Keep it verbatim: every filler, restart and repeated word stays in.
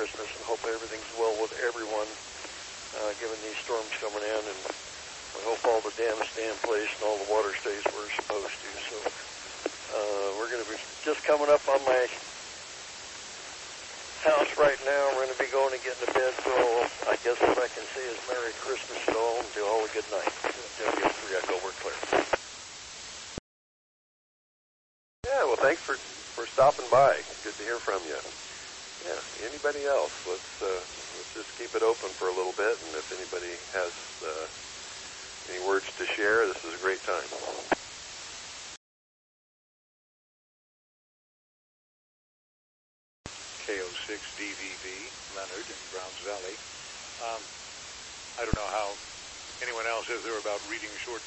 Christmas and hope everything's well with everyone, uh, given these storms coming in. And we hope all the dams stay in place and all the water stays where it's supposed to. So uh, we're going to be just coming up on my house right now. We're going to be going to get into bed. So I guess what I can say is Merry Christmas to all and to all a good night. W three Echo, we're clear. Yeah, well, thanks for, for stopping by. Good to hear from you. Yeah, anybody else? Let's uh, let's just keep it open for a little bit, and if anybody has uh, any words to share, this is a great time. K O six D V V, Leonard in Browns Valley. Um, I don't know how anyone else is there about reading short